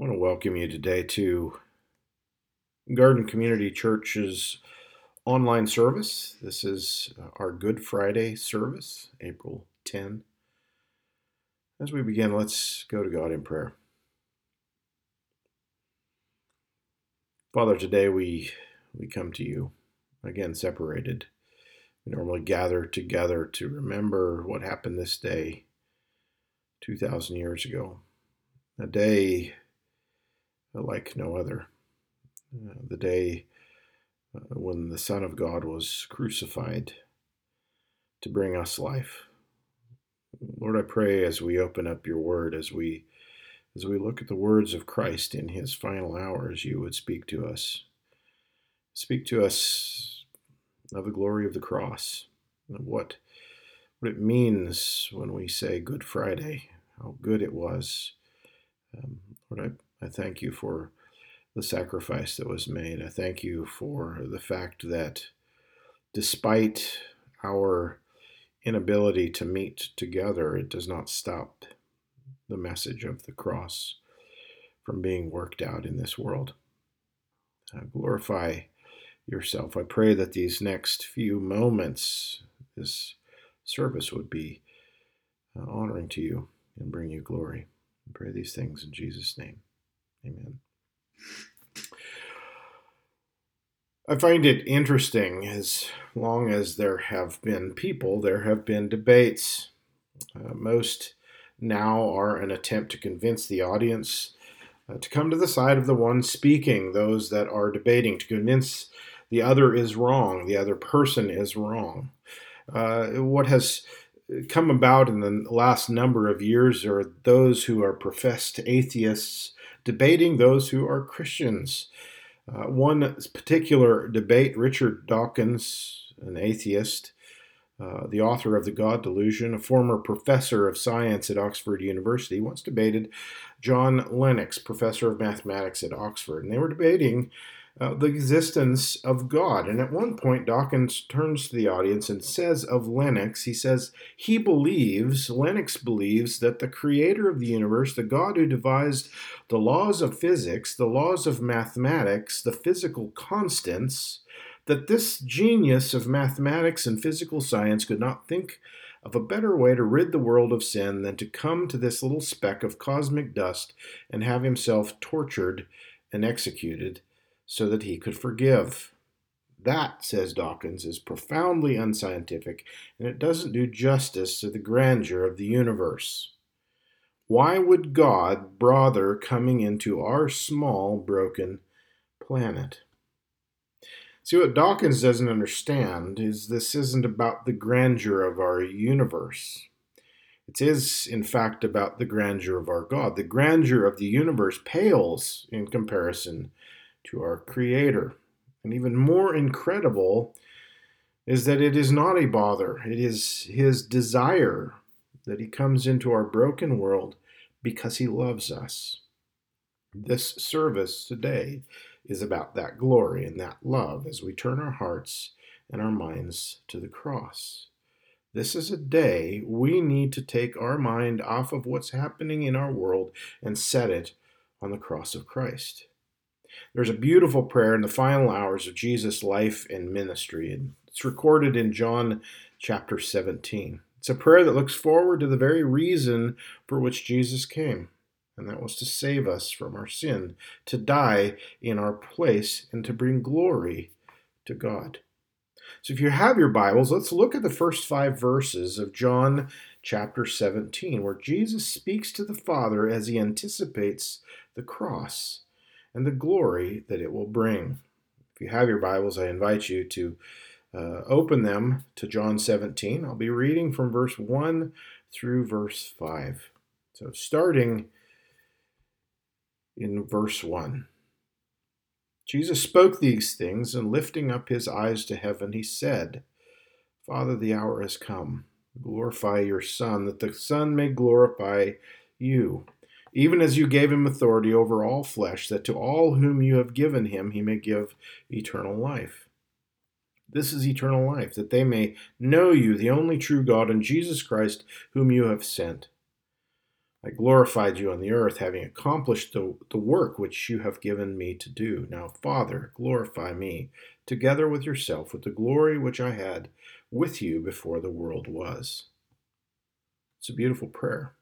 I want to welcome you today to Garden Community Church's online service. This is our Good Friday service, April 10. As we begin, let's go to God in prayer. Father, today we come to you, again separated. We normally gather together to remember what happened this day 2,000 years ago. A day like no other. The day when the Son of God was crucified to bring us life. Lord, I pray as we open up your word, as we look at the words of Christ in his final hours, you would speak to us. Speak to us of the glory of the cross, of what it means when we say Good Friday, how good it was. Lord, I thank you for the sacrifice that was made. I thank you for the fact that despite our inability to meet together, it does not stop the message of the cross from being worked out in this world. Glorify yourself. I pray that these next few moments, this service would be honoring to you and bring you glory. I pray these things in Jesus' name. Amen. I find it interesting, as long as there have been people, there have been debates. Most now are an attempt to convince the audience to come to the side of the one speaking, those that are debating, to convince the other is wrong, the other person is wrong. What has come about in the last number of years are those who are professed atheists debating those who are Christians. One particular debate, Richard Dawkins, an atheist, the author of The God Delusion, a former professor of science at Oxford University, once debated John Lennox, professor of mathematics at Oxford. And they were debating the existence of God. And at one point, Dawkins turns to the audience and says of Lennox, he says, Lennox believes that the creator of the universe, the God who devised the laws of physics, the laws of mathematics, the physical constants, that this genius of mathematics and physical science could not think of a better way to rid the world of sin than to come to this little speck of cosmic dust and have himself tortured and executed so that he could forgive. That, says Dawkins, is profoundly unscientific, and it doesn't do justice to the grandeur of the universe. Why would God bother coming into our small, broken planet? See, what Dawkins doesn't understand is this isn't about the grandeur of our universe. It is, in fact, about the grandeur of our God. The grandeur of the universe pales in comparison to our Creator. And even more incredible is that it is not a bother. It is his desire that he comes into our broken world because he loves us. This service today is about that glory and that love as we turn our hearts and our minds to the cross. This is a day we need to take our mind off of what's happening in our world and set it on the cross of Christ. There's a beautiful prayer in the final hours of Jesus' life and ministry, and it's recorded in John chapter 17. It's a prayer that looks forward to the very reason for which Jesus came, and that was to save us from our sin, to die in our place, and to bring glory to God. So if you have your Bibles, let's look at the first 5 verses of John chapter 17, where Jesus speaks to the Father as he anticipates the cross and the glory that it will bring. If you have your Bibles, I invite you to open them to John 17. I'll be reading from verse 1 through verse 5. So starting in verse 1. Jesus spoke these things, and lifting up his eyes to heaven, he said, Father, the hour has come. Glorify your Son, that the Son may glorify you, even as you gave him authority over all flesh, that to all whom you have given him he may give eternal life. This is eternal life, that they may know you, the only true God, and Jesus Christ, whom you have sent. I glorified you on the earth, having accomplished the work which you have given me to do. Now, Father, glorify me together with yourself with the glory which I had with you before the world was. It's a beautiful prayer.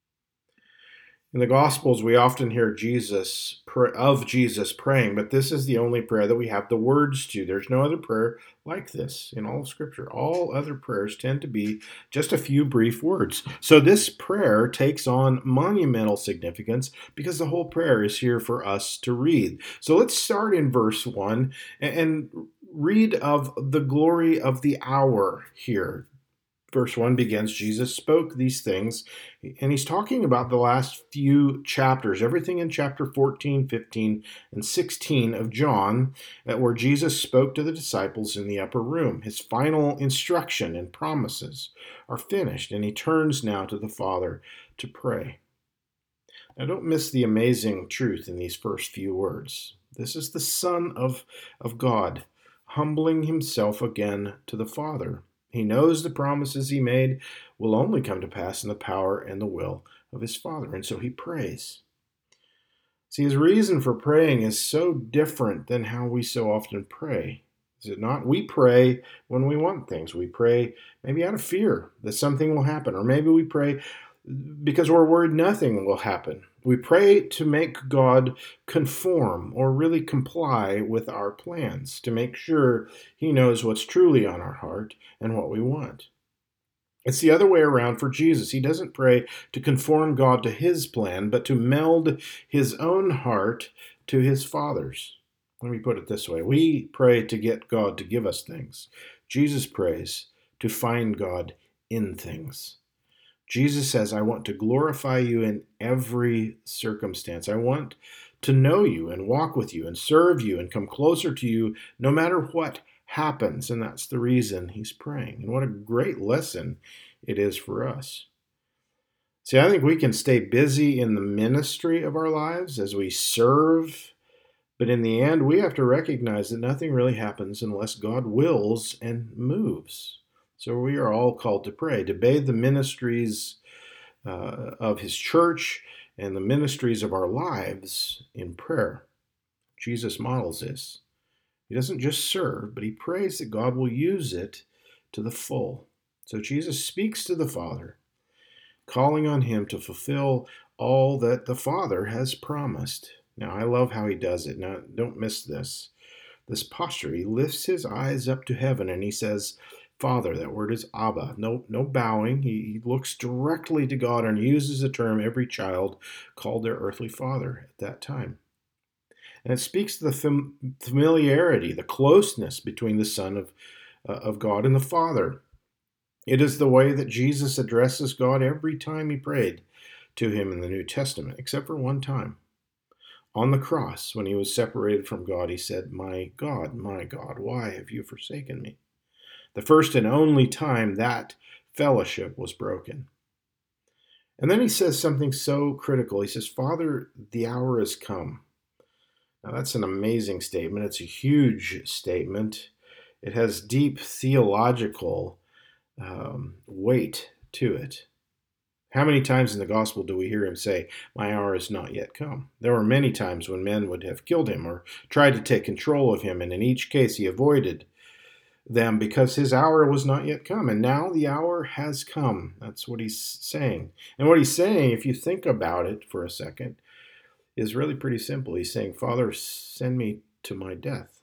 In the Gospels, we often hear Jesus praying, but this is the only prayer that we have the words to. There's no other prayer like this in all of Scripture. All other prayers tend to be just a few brief words. So this prayer takes on monumental significance because the whole prayer is here for us to read. So let's start in verse 1 and read of the glory of the hour here. Verse 1 begins, Jesus spoke these things, and he's talking about the last few chapters, everything in chapter 14, 15, and 16 of John, where Jesus spoke to the disciples in the upper room. His final instruction and promises are finished, and he turns now to the Father to pray. Now, don't miss the amazing truth in these first few words. This is the Son of God, humbling himself again to the Father. He knows the promises he made will only come to pass in the power and the will of his Father, and so he prays. See, his reason for praying is so different than how we so often pray. Is it not? We pray when we want things. We pray maybe out of fear that something will happen, or maybe we pray because we're worried nothing will happen. We pray to make God conform or really comply with our plans, to make sure he knows what's truly on our heart and what we want. It's the other way around for Jesus. He doesn't pray to conform God to his plan, but to meld his own heart to his Father's. Let me put it this way. We pray to get God to give us things. Jesus prays to find God in things. Jesus says, I want to glorify you in every circumstance. I want to know you and walk with you and serve you and come closer to you no matter what happens. And that's the reason he's praying. And what a great lesson it is for us. See, I think we can stay busy in the ministry of our lives as we serve, but in the end, we have to recognize that nothing really happens unless God wills and moves. So we are all called to pray, to bathe the ministries of his church and the ministries of our lives in prayer. Jesus models this. He doesn't just serve, but he prays that God will use it to the full. So Jesus speaks to the Father, calling on him to fulfill all that the Father has promised. Now, I love how he does it. Now, don't miss this posture. He lifts his eyes up to heaven and he says, Father, that word is Abba. No bowing. He looks directly to God and uses the term every child called their earthly father at that time. And it speaks to the familiarity, the closeness between the Son of God and the Father. It is the way that Jesus addresses God every time he prayed to him in the New Testament, except for one time. On the cross, when he was separated from God, he said, my God, why have you forsaken me? The first and only time that fellowship was broken. And then he says something so critical. He says, Father, the hour has come. Now that's an amazing statement. It's a huge statement. It has deep theological weight to it. How many times in the gospel do we hear him say, my hour has not yet come? There were many times when men would have killed him or tried to take control of him, and in each case he avoided them because his hour was not yet come. And now the hour has come. That's what he's saying. And what he's saying, if you think about it for a second, is really pretty simple. He's saying, Father, send me to my death.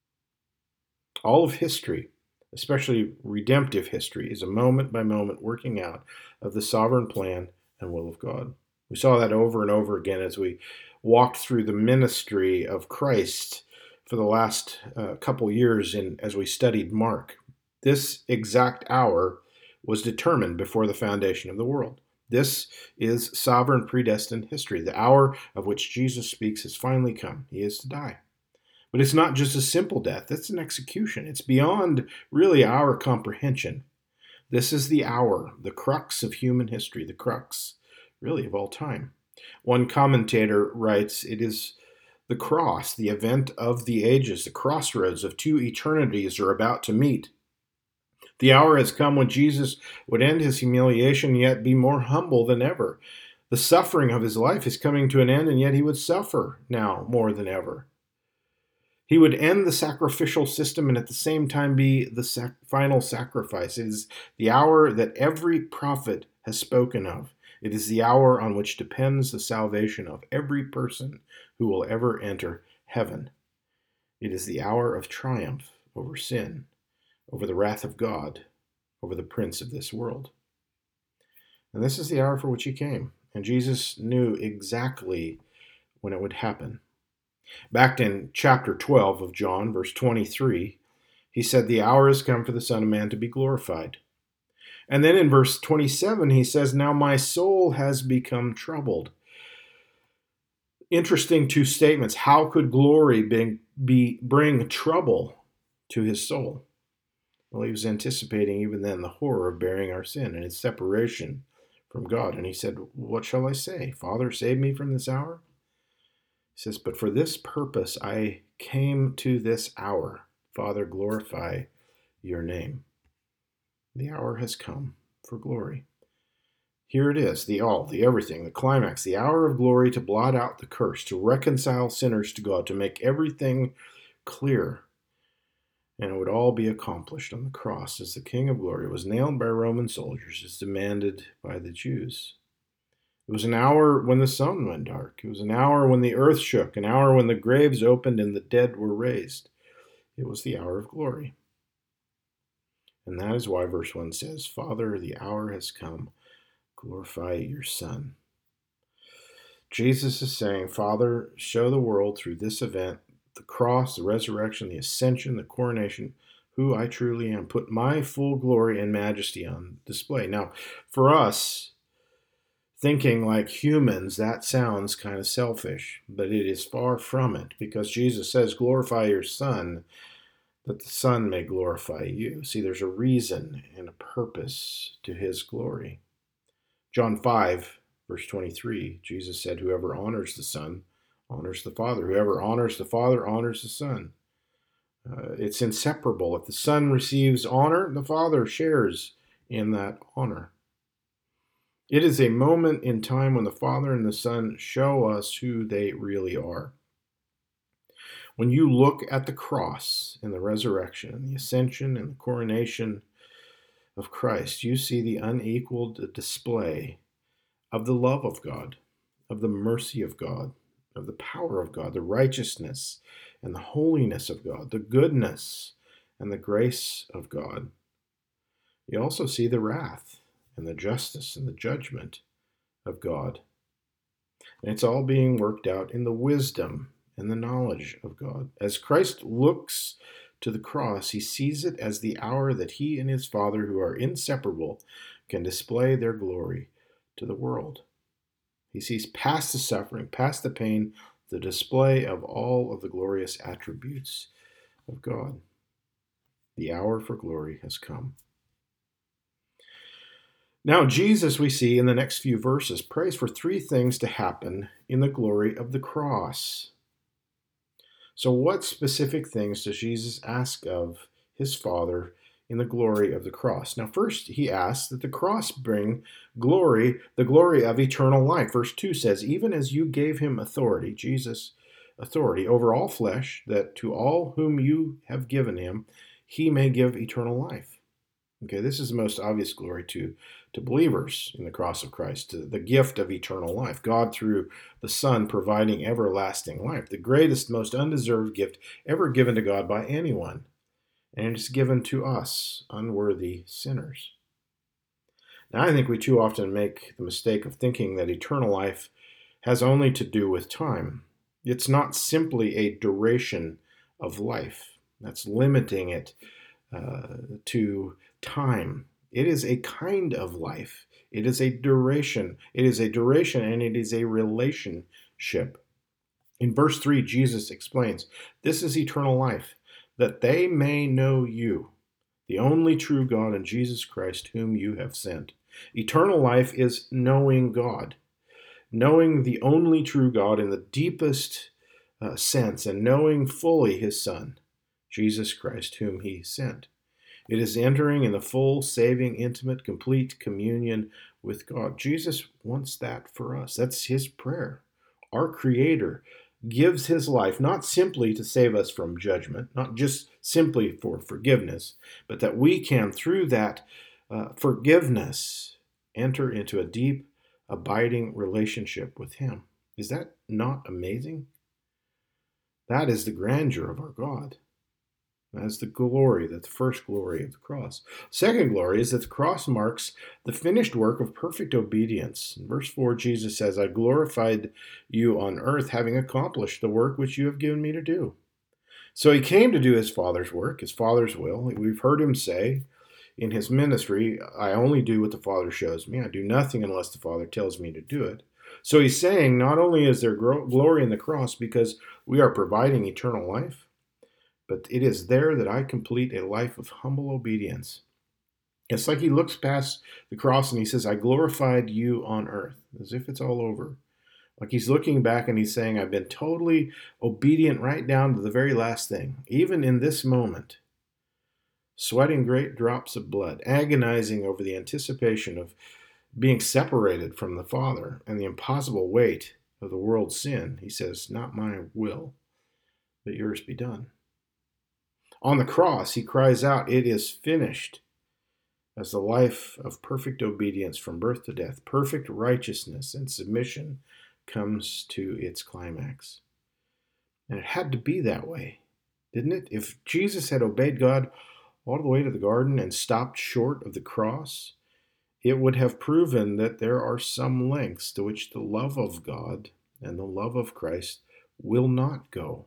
All of history, especially redemptive history, is a moment-by-moment working out of the sovereign plan and will of God. We saw that over and over again as we walked through the ministry of Christ for the last couple years as we studied Mark. This exact hour was determined before the foundation of the world. This is sovereign predestined history. The hour of which Jesus speaks has finally come. He is to die. But it's not just a simple death. It's an execution. It's beyond really our comprehension. This is the hour, the crux of human history, the crux really of all time. One commentator writes, it is the cross, the event of the ages, the crossroads of two eternities are about to meet. The hour has come when Jesus would end his humiliation, yet be more humble than ever. The suffering of his life is coming to an end, and yet he would suffer now more than ever. He would end the sacrificial system and at the same time be the final sacrifice. It is the hour that every prophet has spoken of. It is the hour on which depends the salvation of every person who will ever enter heaven. It is the hour of triumph over sin, over the wrath of God, over the prince of this world. And this is the hour for which he came. And Jesus knew exactly when it would happen. Back in chapter 12 of John, verse 23, he said, "The hour has come for the Son of Man to be glorified." And then in verse 27, he says, "Now my soul has become troubled." Interesting two statements. How could glory bring trouble to his soul? Well, he was anticipating even then the horror of bearing our sin and its separation from God. And he said, "What shall I say? Father, save me from this hour?" He says, "But for this purpose I came to this hour. Father, glorify your name." The hour has come for glory. Here it is, the all, the everything, the climax, the hour of glory to blot out the curse, to reconcile sinners to God, to make everything clear. And it would all be accomplished on the cross as the King of Glory was nailed by Roman soldiers as demanded by the Jews. It was an hour when the sun went dark. It was an hour when the earth shook, an hour when the graves opened and the dead were raised. It was the hour of glory. And that is why verse 1 says, "Father, the hour has come. Glorify your Son." Jesus is saying, "Father, show the world through this event, the cross, the resurrection, the ascension, the coronation, who I truly am. Put my full glory and majesty on display." Now, for us, thinking like humans, that sounds kind of selfish, but it is far from it, because Jesus says, "Glorify your Son, that the Son may glorify you." See, there's a reason and a purpose to his glory. John 5, verse 23, Jesus said, "Whoever honors the Son honors the Father. Whoever honors the Father honors the Son." It's inseparable. If the Son receives honor, the Father shares in that honor. It is a moment in time when the Father and the Son show us who they really are. When you look at the cross and the resurrection and the ascension and the coronation of Christ, you see the unequaled display of the love of God, of the mercy of God, of the power of God, the righteousness and the holiness of God, the goodness and the grace of God. You also see the wrath and the justice and the judgment of God. And it's all being worked out in the wisdom and the knowledge of God. As Christ looks to the cross, he sees it as the hour that he and his Father, who are inseparable, can display their glory to the world. He sees past the suffering, past the pain, the display of all of the glorious attributes of God. The hour for glory has come. Now, Jesus, we see in the next few verses, prays for three things to happen in the glory of the cross. So, what specific things does Jesus ask of his Father in the glory of the cross? Now, first, he asks that the cross bring glory, the glory of eternal life. Verse 2 says, "Even as you gave him authority," Jesus, authority over all flesh, "that to all whom you have given him, he may give eternal life." Okay, this is the most obvious glory to believers in the cross of Christ, the gift of eternal life. God, through the Son, providing everlasting life, the greatest, most undeserved gift ever given to God by anyone. And it is given to us, unworthy sinners. Now, I think we too often make the mistake of thinking that eternal life has only to do with time. It's not simply a duration of life. That's limiting it to time. It is a kind of life. It is a duration. It is a duration and it is a relationship. In verse 3, Jesus explains, "This is eternal life, that they may know you, the only true God, and Jesus Christ, whom you have sent." Eternal life is knowing God, knowing the only true God in the deepest sense, and knowing fully his Son, Jesus Christ, whom he sent. It is entering in the full, saving, intimate, complete communion with God. Jesus wants that for us. That's his prayer. Our Creator gives his life not simply to save us from judgment, not just simply for forgiveness, but that we can, through that forgiveness, enter into a deep, abiding relationship with him. Is that not amazing? That is the grandeur of our God. That's the glory, that's the first glory of the cross. Second glory is that the cross marks the finished work of perfect obedience. In verse 4, Jesus says, I glorified you on earth, having accomplished the work which you have given me to do. So he came to do his Father's work, his Father's will. We've heard him say in his ministry, I only do what the Father shows me. I do nothing unless the Father tells me to do it. So he's saying not only is there glory in the cross because we are providing eternal life, but it is there that I complete a life of humble obedience. It's like he looks past the cross and he says, I glorified you on earth, as if it's all over. Like he's looking back and he's saying, I've been totally obedient right down to the very last thing. Even in this moment, sweating great drops of blood, agonizing over the anticipation of being separated from the Father and the impossible weight of the world's sin, he says, not my will, but yours be done. On the cross, he cries out, it is finished, as the life of perfect obedience from birth to death, perfect righteousness and submission comes to its climax. And it had to be that way, didn't it? If Jesus had obeyed God all the way to the garden and stopped short of the cross, it would have proven that there are some lengths to which the love of God and the love of Christ will not go.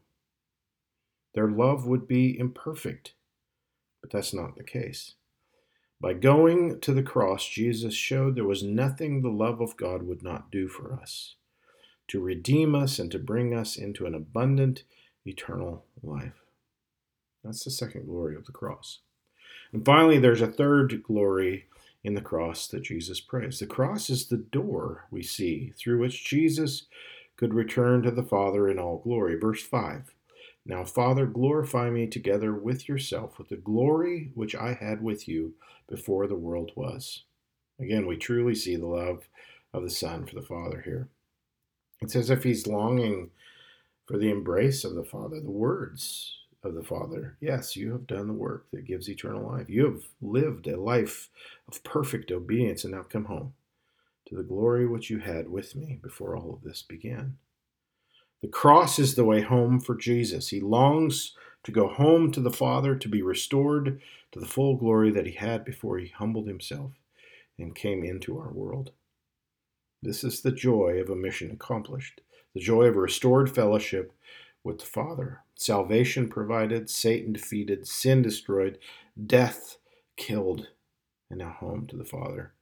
Their love would be imperfect, but that's not the case. By going to the cross, Jesus showed there was nothing the love of God would not do for us, to redeem us and to bring us into an abundant, eternal life. That's the second glory of the cross. And finally, there's a third glory in the cross that Jesus prays. The cross is the door we see through which Jesus could return to the Father in all glory. Verse 5. Now, Father, glorify me together with yourself with the glory which I had with you before the world was. Again, we truly see the love of the Son for the Father here. It's as if he's longing for the embrace of the Father, the words of the Father. Yes, you have done the work that gives eternal life. You have lived a life of perfect obedience, and now come home to the glory which you had with me before all of this began. The cross is the way home for Jesus. He longs to go home to the Father, to be restored to the full glory that he had before he humbled himself and came into our world. This is the joy of a mission accomplished, the joy of a restored fellowship with the Father. Salvation provided, Satan defeated, sin destroyed, death killed, and now home to the Father.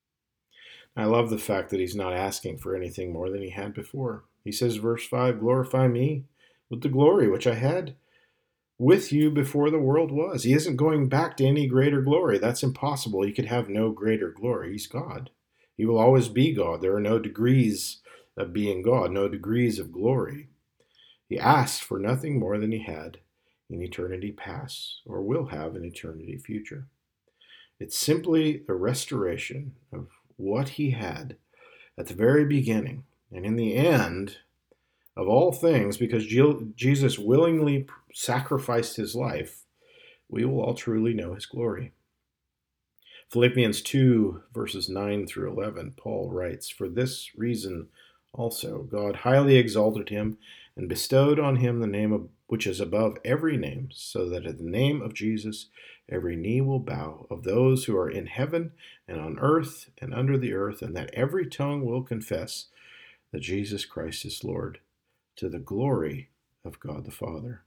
I love the fact that he's not asking for anything more than he had before. He says, verse 5, glorify me with the glory which I had with you before the world was. He isn't going back to any greater glory. That's impossible. He could have no greater glory. He's God. He will always be God. There are no degrees of being God, no degrees of glory. He asked for nothing more than he had in eternity past or will have in eternity future. It's simply a restoration of what he had at the very beginning and in the end of all things, because Jesus willingly sacrificed his life, we will all truly know his glory. Philippians 2, verses 9 through 11, Paul writes, for this reason also God highly exalted him and bestowed on him the name which is above every name, so that at the name of Jesus every knee will bow, of those who are in heaven and on earth and under the earth, and that every tongue will confess that Jesus Christ is Lord, to the glory of God the Father.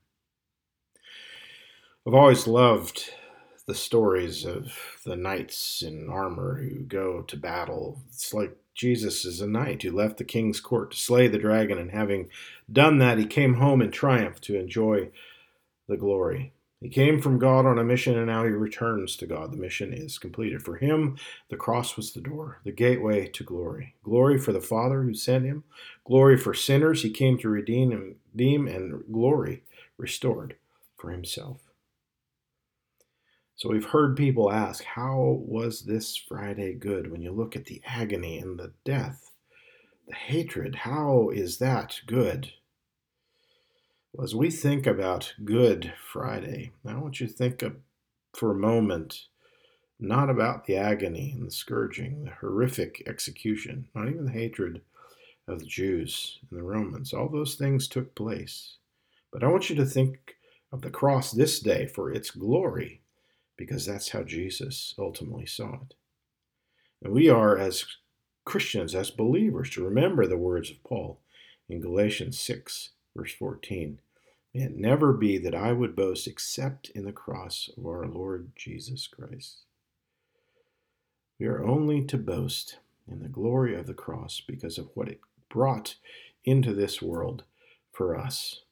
I've always loved the stories of the knights in armor who go to battle. It's like Jesus is a knight who left the king's court to slay the dragon, and having done that, he came home in triumph to enjoy the glory. He came from God on a mission, and now he returns to God. The mission is completed. For him, the cross was the door, the gateway to glory. Glory for the Father who sent him, glory for sinners he came to redeem, and glory restored for himself. So we've heard people ask, how was this Friday good? When you look at the agony and the death, the hatred, how is that good? Well, as we think about Good Friday, I want you to think for a moment not about the agony and the scourging, the horrific execution, not even the hatred of the Jews and the Romans. All those things took place. But I want you to think of the cross this day for its glory, because that's how Jesus ultimately saw it. And we are, as Christians, as believers, to remember the words of Paul in Galatians 6, verse 14. May it never be that I would boast except in the cross of our Lord Jesus Christ. We are only to boast in the glory of the cross because of what it brought into this world for us.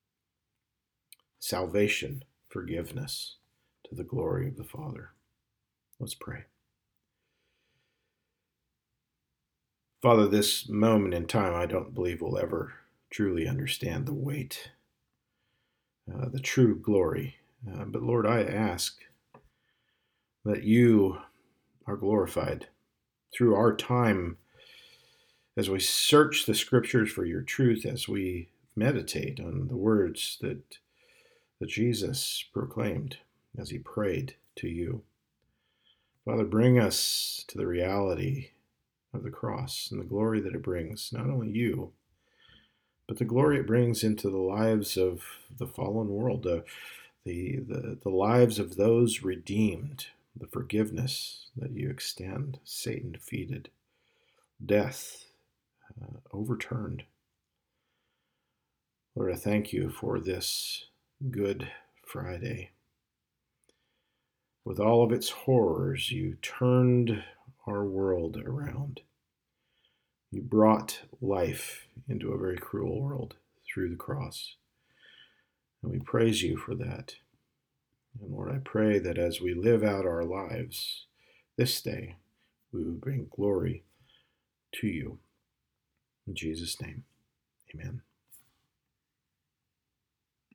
Salvation, forgiveness, to the glory of the Father. Let's pray. Father, this moment in time, I don't believe we'll ever truly understand the weight, the true glory. But Lord, I ask that you are glorified through our time as we search the scriptures for your truth, as we meditate on the words that Jesus proclaimed as he prayed to you. Father, bring us to the reality of the cross and the glory that it brings, not only you, but the glory it brings into the lives of the fallen world, the lives of those redeemed, the forgiveness that you extend, Satan defeated, death overturned. Lord, I thank you for this Good Friday. With all of its horrors, you turned our world around. You brought life into a very cruel world through the cross. And we praise you for that. And Lord, I pray that as we live out our lives this day, we will bring glory to you. In Jesus' name, amen.